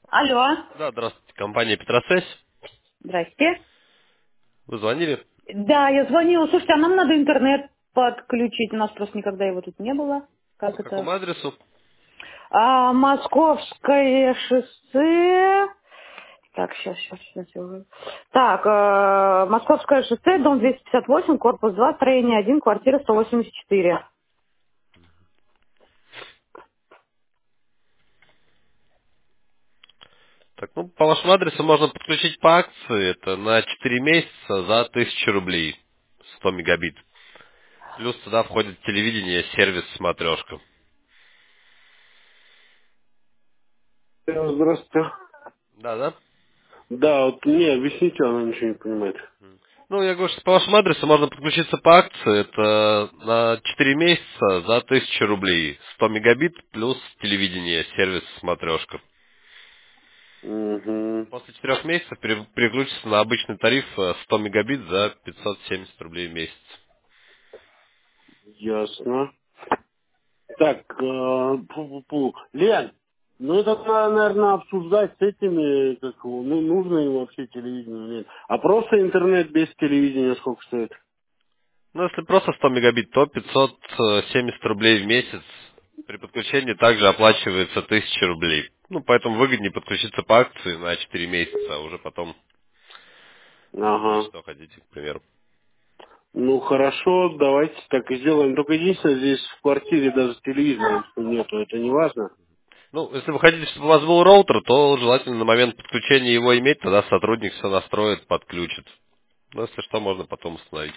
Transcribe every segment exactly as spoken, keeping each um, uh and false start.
Алло, Да, здравствуйте, компания Петросвязь. здрасте. Вы звонили? Да, я звонила. Слушайте, а нам надо интернет подключить. У нас просто никогда его тут не было. По Как какому это? адресу? А, Московское шоссе. Так, сейчас, сейчас, сейчас. я уже- Так, э, Московское шоссе, дом двести пятьдесят восемь, корпус два, строение один, квартира сто восемьдесят четыре. Так, ну, по вашему адресу можно подключить по акции. Это на четыре месяца за тысячу рублей. сто мегабит. Плюс туда входит телевидение, сервис смотрешка. Э, Здравствуйте. Да, да? Да, вот мне объясните, она ничего не понимает. Ну, я говорю, что по вашему адресу можно подключиться по акции. Это на четыре месяца за тысячу рублей. сто мегабит плюс телевидение, сервис смотрешка. Угу, После четырех месяцев пере- переключится на обычный тариф э, сто мегабит за пятьсот семьдесят рублей в месяц. ясно. Так, э, пу-пу-пу. Лен, ну это надо, наверное, обсуждать с этими, как его, ну, нужно им вообще телевидение или нет. А просто интернет без телевидения сколько стоит? Ну, если просто сто мегабит, то пятьсот семьдесят рублей в месяц. При подключении также оплачивается тысяча рублей. Ну, поэтому выгоднее подключиться по акции на четыре месяца, а уже потом выбирать, Ага. что хотите, к примеру. Ну хорошо, давайте так и сделаем. Только единственное, здесь в квартире даже телевизора нету, это не важно. Ну, если вы хотите, чтобы у вас был роутер, то желательно на момент подключения его иметь, тогда сотрудник все настроит, подключит. Ну, если что, можно потом установить.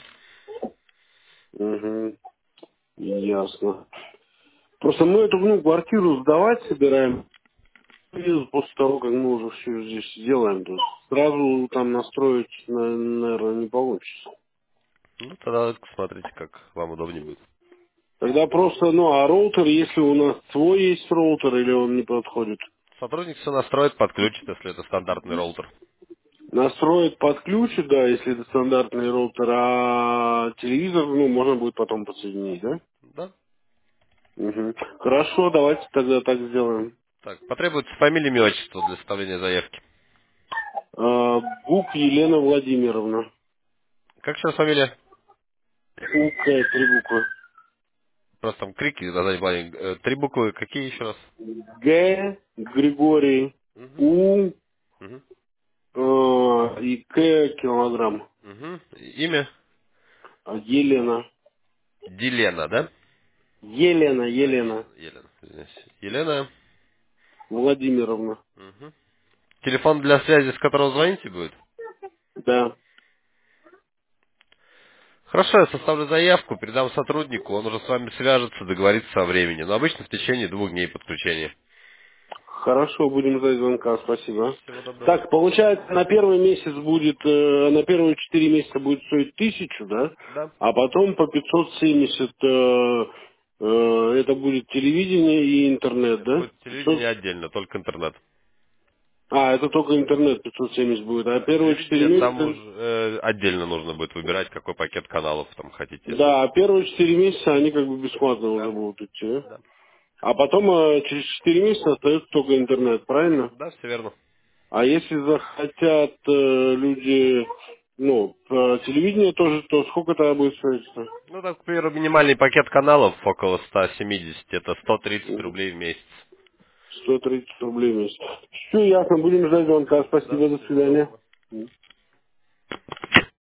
Угу, ясно. Просто мы эту ну, квартиру сдавать собираем, и после того, как мы уже все здесь сделаем. То есть сразу там настроить, наверное, не получится. Ну, тогда смотрите, как вам удобнее будет. Тогда просто, ну, а роутер, если у нас свой есть роутер или он не подходит, Сотрудник все настроит, подключит, если это стандартный роутер. настроить подключит, да, если это стандартный роутер, а телевизор, ну, можно будет потом подсоединить, да? Да. Мгм. Хорошо, давайте тогда так сделаем. Так, потребуется фамилия, имя, отчество для составления заявки. А, Бук Елена Владимировна. Как сейчас фамилия? Укая, три буквы. Просто там крики на заднем плане. Э, Три буквы, какие еще раз? Г, Григорий, Угу. У Угу. э, и К килограмм. Угу. Имя? А Елена. Дилена, да? Елена, А, Елена Елена. Елена. Извиняюсь. Елена. Владимировна. Угу. Телефон для связи, с которого звоните, будет? Да. Хорошо, я составлю заявку, передам сотруднику, он уже с вами свяжется, договорится о времени. Но обычно в течение двух дней подключения. Хорошо, будем ждать звонка, спасибо. Всего доброго. Так, получается, на первый месяц будет, э, на первые четыре месяца будет стоить тысячу, да? Да. А потом по пятьсот семьдесят э, э, это будет телевидение и интернет, Нет, да? будет пятьсот. телевидение отдельно, только интернет. А, это только интернет пятьсот семьдесят будет, а Да, первые четыре телевидение там месяца, уже э, отдельно нужно будет выбирать, какой пакет каналов там хотите. да, а первые четыре месяца они как бы бесплатно уже Да, будут идти, да? да. А потом э, через четыре месяца остается только интернет, правильно? Да, все верно. А если захотят э, люди, ну, э, телевидение тоже, то сколько тогда будет стоить? Ну, так, к примеру, минимальный пакет каналов около ста семидесяти, это сто тридцать рублей в месяц. сто тридцать рублей в месяц. Все ясно, будем ждать звонка. Да, Спасибо, до всего свидания. доброго.